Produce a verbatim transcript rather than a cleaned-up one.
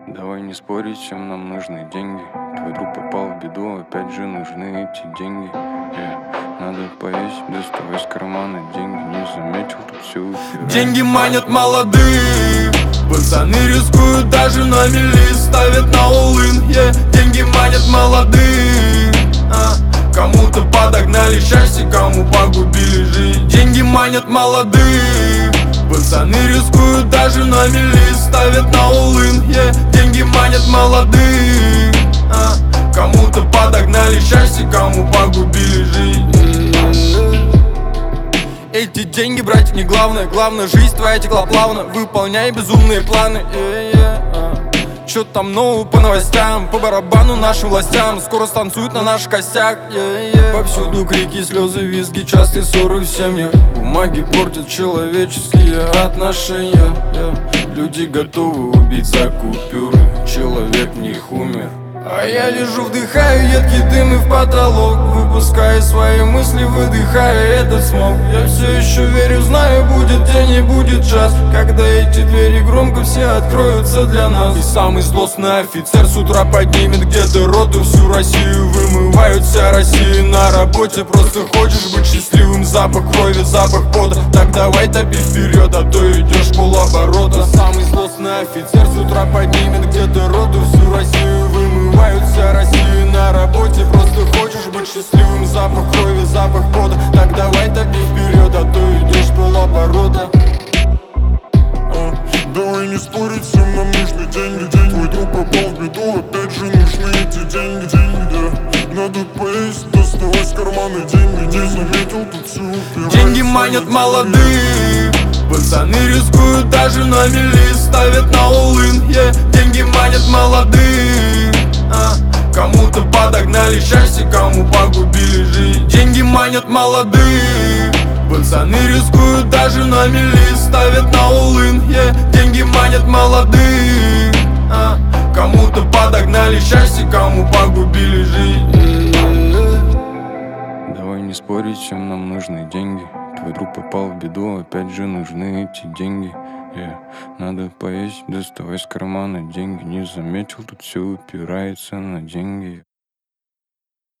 Давай не спорить, всем нам нужны деньги. Твой друг попал в беду, опять же нужны эти деньги. Yeah. Надо поесть, доставай из кармана деньги. Не заметил тут всю пирамиду. Деньги манят молодых, пацаны рискуют даже на мели, ставят на all-in, yeah. Деньги манят молодых, а? Кому-то подогнали счастье, кому погубили жизнь. Деньги манят молодых, пацаны рискуют даже на мели, ставят на all-in, yeah. Деньги манят молодых, а? Кому-то подогнали счастье, кому погубили жизнь. Эти деньги, братья, не главное. Главное, жизнь твоя текла плавно. Выполняй безумные планы, yeah, yeah, uh. Чё там нового по новостям, по барабану нашим властям. Скоро станцуют на наш костяк, yeah, yeah. Повсюду крики, слезы, визги, частые ссоры в семьях. Бумаги портят человеческие отношения, yeah. Люди готовы убить за купюры, человек в них умер. А я лежу, вдыхаю едкий дым и в потолок, выпуская свои мысли, выдыхая этот смог. Я все еще верю, знаю, будет день и будет час, когда эти двери громко все откроются для нас. И самый злостный офицер с утра поднимет где-то роту, всю Россию вымывают, вся Россия на работе. Просто хочешь быть счастливым, запах крови, запах пота, так давай топи вперед, а то идешь полоборота. Самый злостный офицер с утра поднимет где-то роту, всю Россию вымывают, вся Россия на работе. Просто хочешь быть счастливым, запах крови, запах пота, так давай топи вперед, а то идешь полоборота. а, Давай не спорить, всем нам нужны деньги, деньги. Твой друг попал в беду, опять же нужны эти деньги, деньги, yeah. Надо поесть, доставай с кармана деньги. Не заметил тут всю пирамиду. Деньги манят молодых, пацаны рискуют даже на мели, ставят на all-in, yeah. Деньги манят молодых, а? Кому-то подогнали счастье, кому погубили жизнь. Деньги манят молодых, пацаны рискуют даже на мели, ставят на all-in, yeah. Деньги манят молодых, а? Кому-то подогнали счастье, кому погубили жизнь. Давай не спорить, всем нам нужны деньги. Твой друг попал в беду, опять же нужны эти деньги. Yeah. Надо поесть, доставай из кармана деньги. Не заметил, тут все упирается на деньги.